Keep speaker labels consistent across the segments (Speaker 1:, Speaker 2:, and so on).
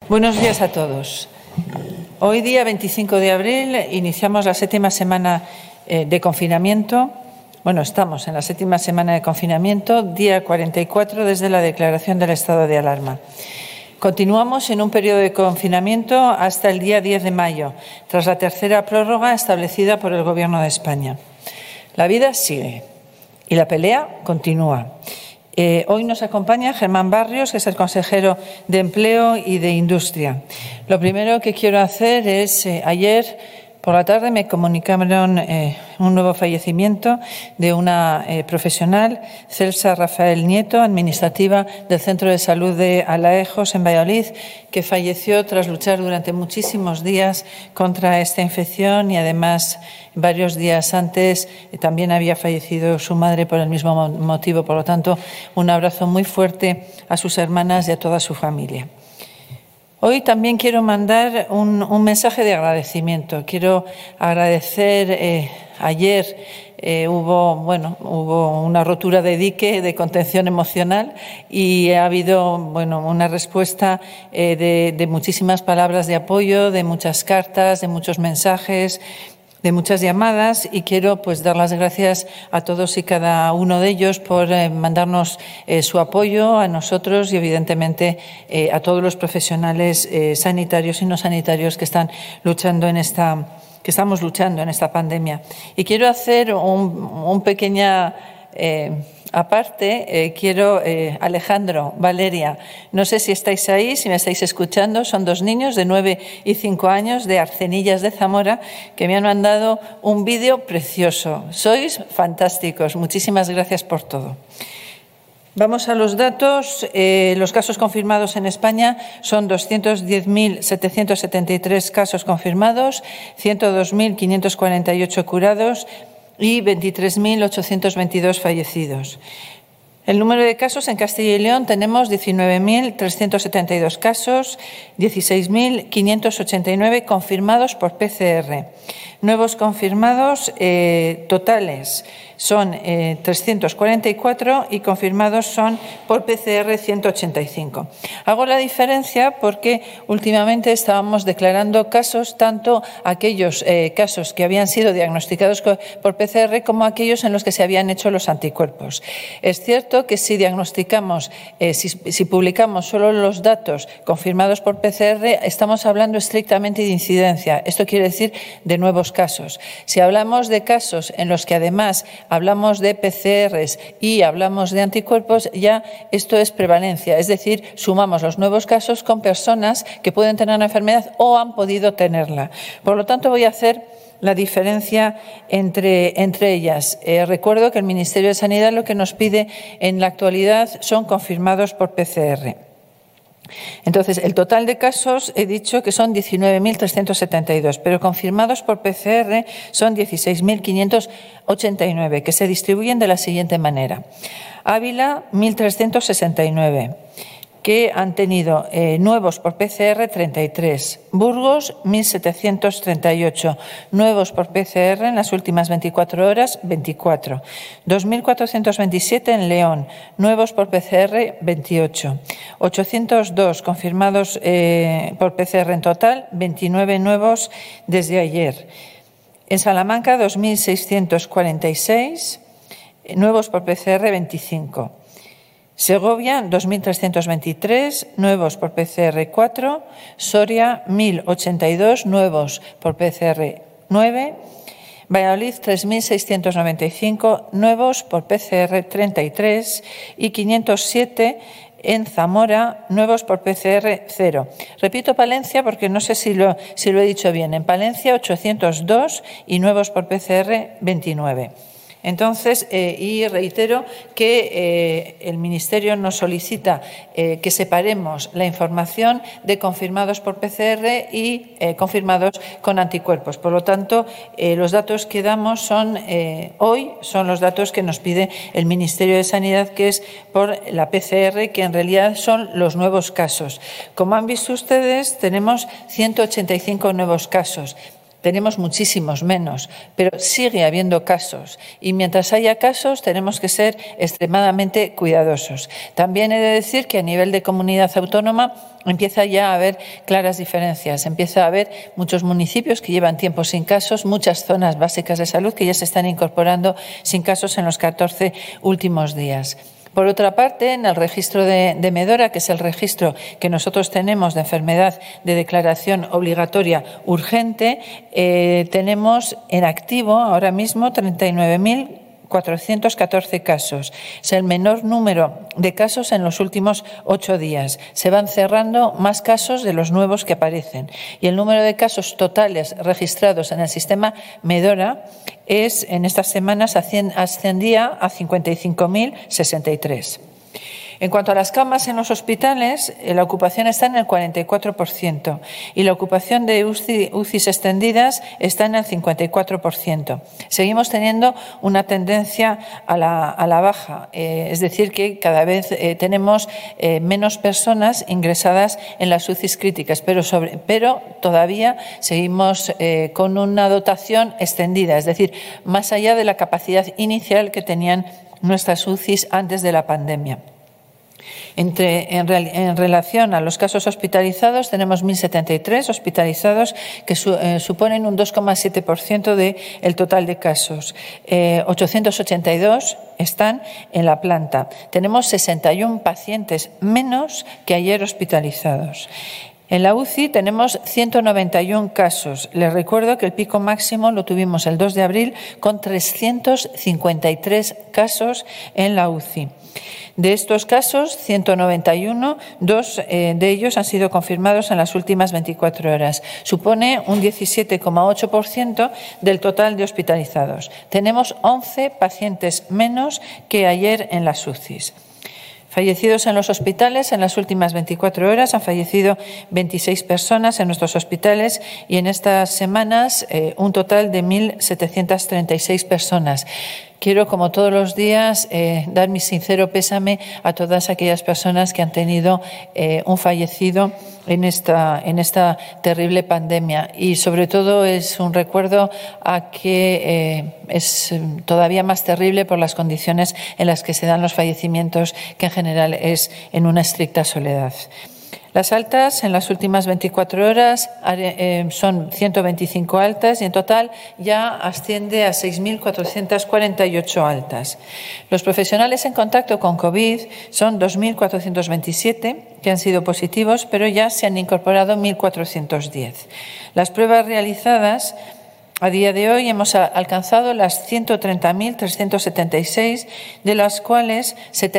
Speaker 1: Buenos días a todos. Hoy, día 25 de abril, iniciamos la séptima semana de confinamiento. Bueno, estamos en la séptima semana de confinamiento, día 44 desde la declaración del estado de alarma. Continuamos en un periodo de confinamiento hasta el día 10 de mayo, tras la tercera prórroga establecida por el Gobierno de España. La vida sigue y la pelea continúa. Hoy nos acompaña Germán Barrios, que es el consejero de Empleo y de Industria. Lo primero que quiero hacer es, ayer por la tarde me comunicaron un nuevo fallecimiento de una profesional, Celsa Rafael Nieto, administrativa del Centro de Salud de Alaejos, en Valladolid, que falleció tras luchar durante muchísimos días contra esta infección y, además, varios días antes también había fallecido su madre por el mismo motivo. Por lo tanto, un abrazo muy fuerte a sus hermanas y a toda su familia. Hoy también quiero mandar un mensaje de agradecimiento. Quiero agradecer, ayer hubo una rotura de dique de contención emocional y ha habido una respuesta de muchísimas palabras de apoyo, de muchas cartas, de muchos mensajes, de muchas llamadas, y quiero dar las gracias a todos y cada uno de ellos por mandarnos su apoyo a nosotros y, evidentemente, a todos los profesionales sanitarios y no sanitarios que estamos luchando en esta pandemia. Y quiero hacer un pequeña aparte, Alejandro, Valeria, no sé si estáis ahí, si me estáis escuchando, son dos niños de 9 y 5 años de Arcenillas de Zamora que me han mandado un vídeo precioso. Sois fantásticos, muchísimas gracias por todo. Vamos a los datos. Los casos confirmados en España son 210.773 casos confirmados, 102.548 curados y 23.822 fallecidos. El número de casos en Castilla y León tenemos 19.372 casos, 16.589 confirmados por PCR. Nuevos confirmados totales son 344 y confirmados son por PCR 185. Hago la diferencia porque últimamente estábamos declarando casos, tanto aquellos casos que habían sido diagnosticados por PCR como aquellos en los que se habían hecho los anticuerpos. Es cierto que si diagnosticamos, si publicamos solo los datos confirmados por PCR, estamos hablando estrictamente de incidencia. Esto quiere decir de nuevos casos. Si hablamos de casos en los que además hablamos de PCRs y hablamos de anticuerpos, ya esto es prevalencia, es decir, sumamos los nuevos casos con personas que pueden tener una enfermedad o han podido tenerla. Por lo tanto, voy a hacer la diferencia entre ellas. Recuerdo que el Ministerio de Sanidad lo que nos pide en la actualidad son confirmados por PCR. Entonces, el total de casos he dicho que son 19.372, pero confirmados por PCR son 16.589, que se distribuyen de la siguiente manera. Ávila, 1.369. que han tenido nuevos por PCR 33, Burgos 1.738, nuevos por PCR en las últimas 24 horas 24, 2.427 en León, nuevos por PCR 28, 802 confirmados por PCR en total, 29 nuevos desde ayer. En Salamanca 2.646, nuevos por PCR 25. Segovia, 2.323, nuevos por PCR 4, Soria, 1.082, nuevos por PCR 9, Valladolid, 3.695, nuevos por PCR 33 y 507 en Zamora, nuevos por PCR 0. Repito Palencia porque no sé si lo he dicho bien. En Palencia, 802 y nuevos por PCR 29. Entonces, y reitero que el Ministerio nos solicita que separemos la información de confirmados por PCR y confirmados con anticuerpos. Por lo tanto, los datos que damos hoy son los datos que nos pide el Ministerio de Sanidad, que es por la PCR, que en realidad son los nuevos casos. Como han visto ustedes, tenemos 185 nuevos casos. Tenemos muchísimos menos, pero sigue habiendo casos y mientras haya casos tenemos que ser extremadamente cuidadosos. También he de decir que a nivel de comunidad autónoma empieza ya a haber claras diferencias. Empieza a haber muchos municipios que llevan tiempo sin casos, muchas zonas básicas de salud que ya se están incorporando sin casos en los 14 últimos días. Por otra parte, en el registro de Medora, que es el registro que nosotros tenemos de enfermedad de declaración obligatoria urgente, tenemos en activo ahora mismo 39.414 casos. Es el menor número de casos en los últimos 8 días. Se van cerrando más casos de los nuevos que aparecen. Y el número de casos totales registrados en el sistema Medora en estas semanas ascendía a 55.063. En cuanto a las camas en los hospitales, la ocupación está en el 44% y la ocupación de UCIs extendidas está en el 54%. Seguimos teniendo una tendencia a la baja, es decir, que cada vez tenemos menos personas ingresadas en las UCIs críticas, pero todavía seguimos con una dotación extendida, es decir, más allá de la capacidad inicial que tenían nuestras UCIs antes de la pandemia. En relación a los casos hospitalizados, tenemos 1.073 hospitalizados que suponen un 2,7% del total de casos. 882 están en la planta. Tenemos 61 pacientes menos que ayer hospitalizados. En la UCI tenemos 191 casos. Les recuerdo que el pico máximo lo tuvimos el 2 de abril con 353 casos en la UCI. De estos casos, 191, 2 de ellos han sido confirmados en las últimas 24 horas. Supone un 17,8% del total de hospitalizados. Tenemos 11 pacientes menos que ayer en las UCIs. Fallecidos en los hospitales, en las últimas 24 horas han fallecido 26 personas en nuestros hospitales y en estas semanas un total de 1.736 personas. Quiero, como todos los días, dar mi sincero pésame a todas aquellas personas que han tenido un fallecido en esta terrible pandemia. Y, sobre todo, es un recuerdo a que es todavía más terrible por las condiciones en las que se dan los fallecimientos, que en general es en una estricta soledad. Las altas en las últimas 24 horas son 125 altas y en total ya asciende a 6.448 altas. Los profesionales en contacto con COVID son 2.427 que han sido positivos, pero ya se han incorporado 1.410. Las pruebas realizadas a día de hoy hemos alcanzado las 130.376, de las cuales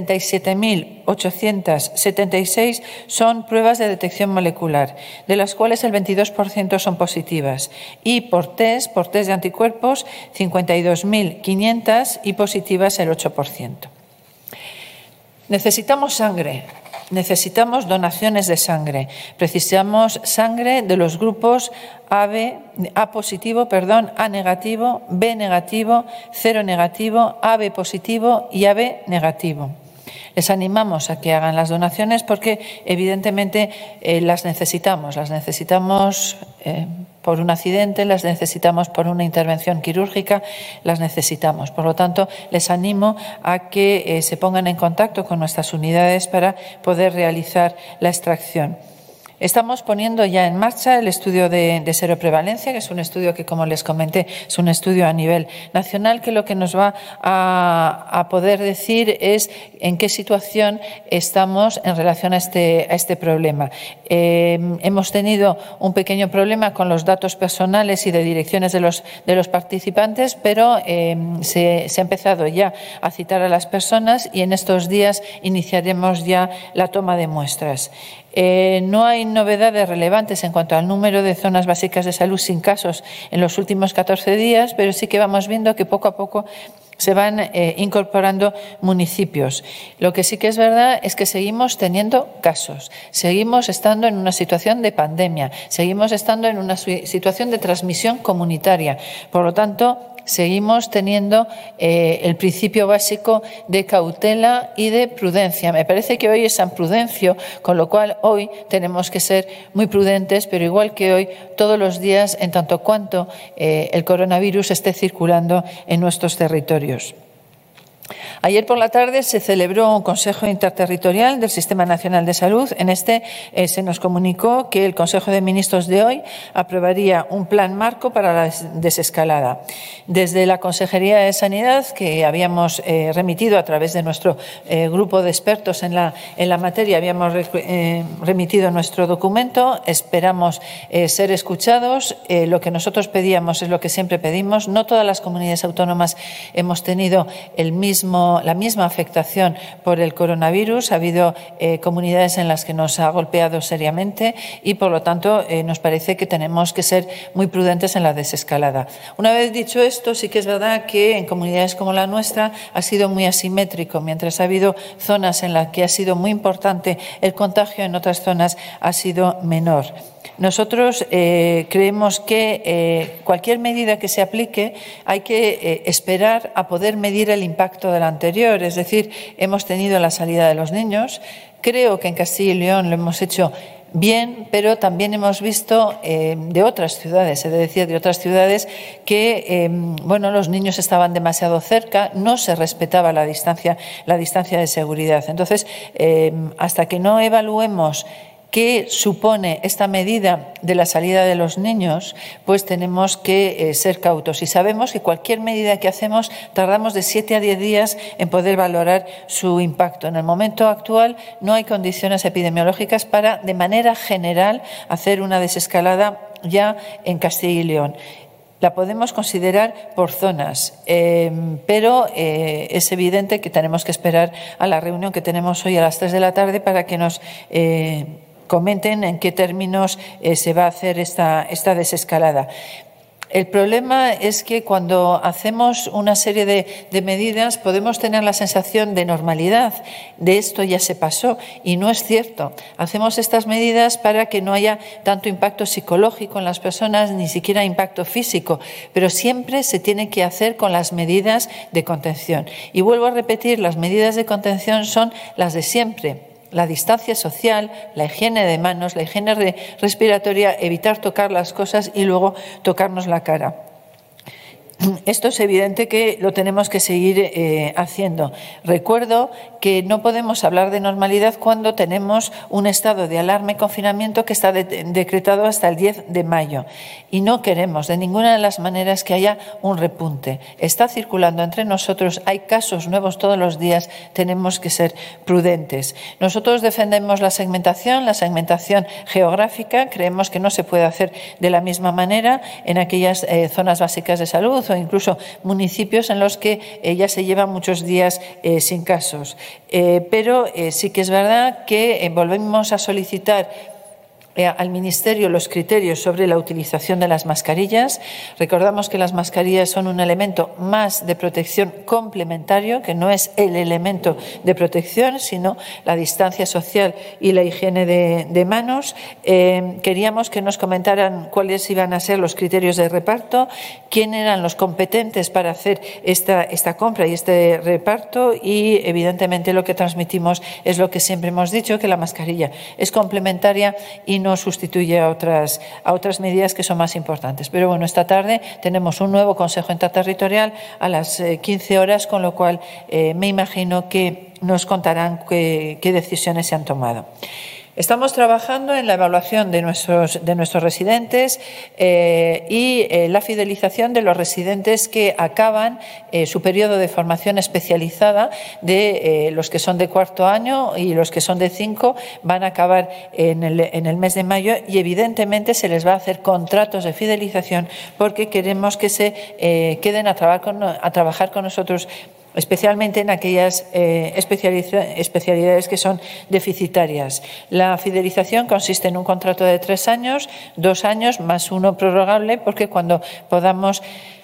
Speaker 1: 77.876 son pruebas de detección molecular, de las cuales el 22% son positivas. Y por test de anticuerpos, 52.500 y positivas el 8%. Necesitamos sangre. Necesitamos donaciones de sangre. Precisamos sangre de los grupos A positivo, A negativo, B negativo, cero negativo, AB positivo y AB negativo. Les animamos a que hagan las donaciones porque, evidentemente, las necesitamos. Las necesitamos por un accidente, las necesitamos por una intervención quirúrgica, las necesitamos. Por lo tanto, les animo a que se pongan en contacto con nuestras unidades para poder realizar la extracción. Estamos poniendo ya en marcha el estudio de seroprevalencia, que es un estudio que, como les comenté, es un estudio a nivel nacional, que lo que nos va a poder decir es en qué situación estamos en relación a este problema. Hemos tenido un pequeño problema con los datos personales y de direcciones de los participantes, pero se ha empezado ya a citar a las personas y en estos días iniciaremos ya la toma de muestras. No hay novedades relevantes en cuanto al número de zonas básicas de salud sin casos en los últimos 14 días, pero sí que vamos viendo que poco a poco se van incorporando municipios. Lo que sí que es verdad es que seguimos teniendo casos, seguimos estando en una situación de pandemia, seguimos estando en una situación de transmisión comunitaria. Por lo tanto, seguimos teniendo el principio básico de cautela y de prudencia. Me parece que hoy es San Prudencio, con lo cual hoy tenemos que ser muy prudentes, pero igual que hoy, todos los días, en tanto cuanto el coronavirus esté circulando en nuestros territorios. Ayer por la tarde se celebró un Consejo Interterritorial del Sistema Nacional de Salud. En este se nos comunicó que el Consejo de Ministros de hoy aprobaría un plan marco para la desescalada. Desde la Consejería de Sanidad, que habíamos remitido a través de nuestro grupo de expertos en la materia, habíamos remitido nuestro documento. Esperamos ser escuchados. Lo que nosotros pedíamos es lo que siempre pedimos. No todas las comunidades autónomas hemos tenido la misma afectación por el coronavirus. Ha habido comunidades en las que nos ha golpeado seriamente y, por lo tanto, nos parece que tenemos que ser muy prudentes en la desescalada. Una vez dicho esto, sí que es verdad que en comunidades como la nuestra ha sido muy asimétrico. Mientras ha habido zonas en las que ha sido muy importante el contagio, en otras zonas ha sido menor. Nosotros creemos que cualquier medida que se aplique hay que esperar a poder medir el impacto de la anterior. Es decir, hemos tenido la salida de los niños. Creo que en Castilla y León lo hemos hecho bien, pero también hemos visto de otras ciudades, he de decir, de otras ciudades que los niños estaban demasiado cerca, no se respetaba la distancia de seguridad. Entonces, hasta que no evaluemos ¿qué supone esta medida de la salida de los niños? Pues tenemos que ser cautos. Y sabemos que cualquier medida que hacemos tardamos de 7 a 10 días en poder valorar su impacto. En el momento actual no hay condiciones epidemiológicas para, de manera general, hacer una desescalada ya en Castilla y León. La podemos considerar por zonas, pero es evidente que tenemos que esperar a la reunión que tenemos hoy a las 3 de la tarde para que nos comenten en qué términos se va a hacer esta desescalada. El problema es que cuando hacemos una serie de medidas podemos tener la sensación de normalidad, de esto ya se pasó, y no es cierto. Hacemos estas medidas para que no haya tanto impacto psicológico en las personas, ni siquiera impacto físico, pero siempre se tiene que hacer con las medidas de contención. Y vuelvo a repetir, las medidas de contención son las de siempre. La distancia social, la higiene de manos, la higiene respiratoria, evitar tocar las cosas y luego tocarnos la cara. Esto es evidente que lo tenemos que seguir haciendo. Recuerdo que no podemos hablar de normalidad cuando tenemos un estado de alarma y confinamiento que está decretado hasta el 10 de mayo. Y no queremos de ninguna de las maneras que haya un repunte. Está circulando entre nosotros, hay casos nuevos todos los días, tenemos que ser prudentes. Nosotros defendemos la segmentación geográfica, creemos que no se puede hacer de la misma manera en aquellas zonas básicas de salud o incluso municipios en los que ya se llevan muchos días sin casos. Pero sí que es verdad que volvemos a solicitar al Ministerio los criterios sobre la utilización de las mascarillas. Recordamos que las mascarillas son un elemento más de protección complementario, que no es el elemento de protección, sino la distancia social y la higiene de manos. Queríamos que nos comentaran cuáles iban a ser los criterios de reparto, quién eran los competentes para hacer esta compra y este reparto, y evidentemente lo que transmitimos es lo que siempre hemos dicho, que la mascarilla es complementaria y no sustituye a otras medidas que son más importantes. Pero bueno, esta tarde tenemos un nuevo Consejo Interterritorial a las 15 horas, con lo cual me imagino que nos contarán qué decisiones se han tomado. Estamos trabajando en la evaluación de nuestros residentes y la fidelización de los residentes que acaban su periodo de formación especializada. De los que son de cuarto año y los que son de 5 van a acabar en el mes de mayo, y evidentemente se les va a hacer contratos de fidelización porque queremos que se queden a trabajar con nosotros, especialmente en aquellas especialidades que son deficitarias. La fidelización consiste en un contrato de 3 años, 2 años más uno prorrogable, porque cuando podamos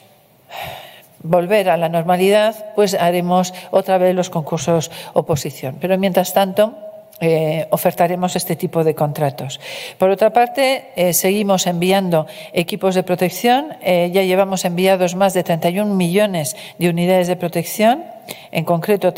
Speaker 1: volver a la normalidad, pues haremos otra vez los concursos oposición. Pero mientras tanto, ofertaremos este tipo de contratos. Por otra parte, seguimos enviando equipos de protección. Ya llevamos enviados más de 31 millones de unidades de protección, en concreto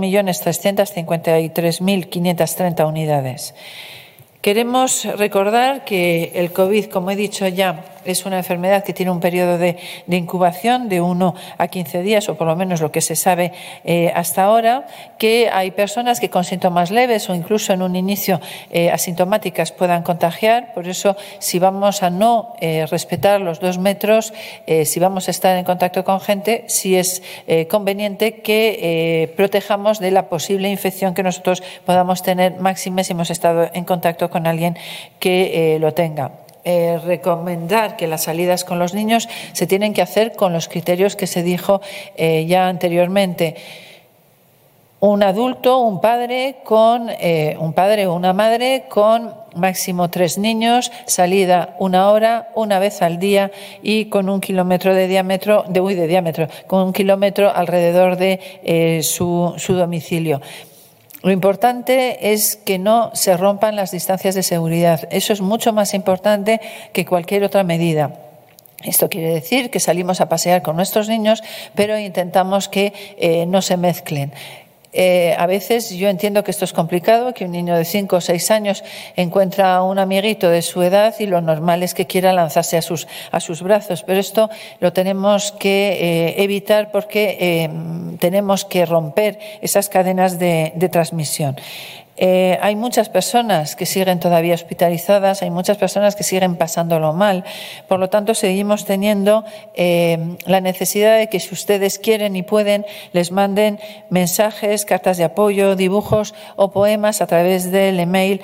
Speaker 1: 31.353.530 unidades. Queremos recordar que el COVID, como he dicho ya, es una enfermedad que tiene un periodo de incubación de 1 a 15 días, o por lo menos lo que se sabe hasta ahora, que hay personas que con síntomas leves o incluso en un inicio asintomáticas puedan contagiar. Por eso, si vamos a no respetar los 2 metros, si vamos a estar en contacto con gente, sí es conveniente que protejamos de la posible infección que nosotros podamos tener, máxime si hemos estado en contacto con alguien que lo tenga. Recomendar que las salidas con los niños se tienen que hacer con los criterios que se dijo ya anteriormente. Un adulto, un padre o una madre con máximo 3 niños, salida 1 hora, una vez al día y con 1 kilómetro de diámetro, con 1 kilómetro alrededor de su domicilio. Lo importante es que no se rompan las distancias de seguridad. Eso es mucho más importante que cualquier otra medida. Esto quiere decir que salimos a pasear con nuestros niños, pero intentamos que no se mezclen. A veces yo entiendo que esto es complicado, que un niño de 5 o 6 años encuentra a un amiguito de su edad y lo normal es que quiera lanzarse a sus brazos, pero esto lo tenemos que evitar porque tenemos que romper esas cadenas de transmisión. Hay muchas personas que siguen todavía hospitalizadas, hay muchas personas que siguen pasándolo mal. Por lo tanto, seguimos teniendo la necesidad de que, si ustedes quieren y pueden, les manden mensajes, cartas de apoyo, dibujos o poemas a través del email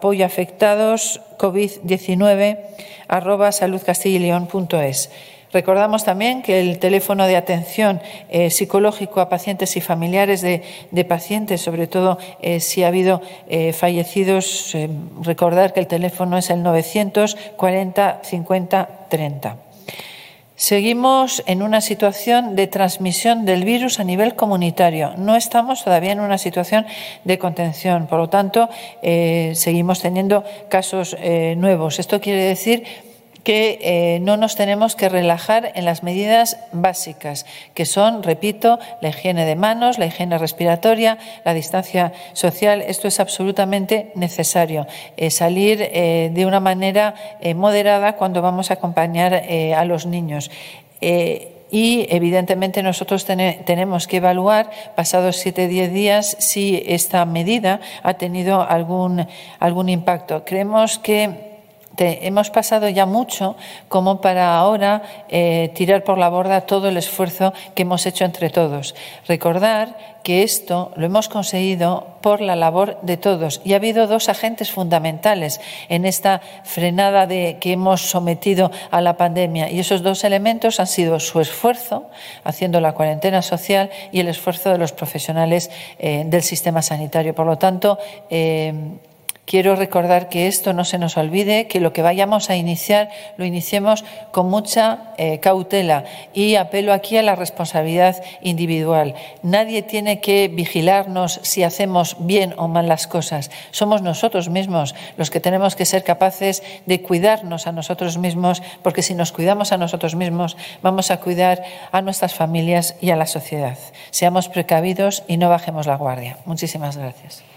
Speaker 1: apoyoafectadoscovid19@saludcastellayleon.es. Recordamos también que el teléfono de atención psicológico a pacientes y familiares de pacientes, sobre todo si ha habido fallecidos, recordar que el teléfono es el 940 50 30. Seguimos en una situación de transmisión del virus a nivel comunitario. No estamos todavía en una situación de contención. Por lo tanto, seguimos teniendo casos nuevos. Esto quiere decir que no nos tenemos que relajar en las medidas básicas, que son, repito, la higiene de manos, la higiene respiratoria, la distancia social. Esto es absolutamente necesario. Salir de una manera moderada cuando vamos a acompañar a los niños. Y, evidentemente, nosotros tenemos que evaluar, pasados 7 o 10 días, si esta medida ha tenido algún impacto. Creemos que hemos pasado ya mucho como para ahora tirar por la borda todo el esfuerzo que hemos hecho entre todos. Recordar que esto lo hemos conseguido por la labor de todos, y ha habido 2 agentes fundamentales en esta frenada que hemos sometido a la pandemia, y esos 2 elementos han sido su esfuerzo haciendo la cuarentena social y el esfuerzo de los profesionales del sistema sanitario. Por lo tanto, quiero recordar que esto no se nos olvide, que lo que vayamos a iniciar lo iniciemos con mucha cautela, y apelo aquí a la responsabilidad individual. Nadie tiene que vigilarnos si hacemos bien o mal las cosas. Somos nosotros mismos los que tenemos que ser capaces de cuidarnos a nosotros mismos, porque si nos cuidamos a nosotros mismos vamos a cuidar a nuestras familias y a la sociedad. Seamos precavidos y no bajemos la guardia. Muchísimas gracias.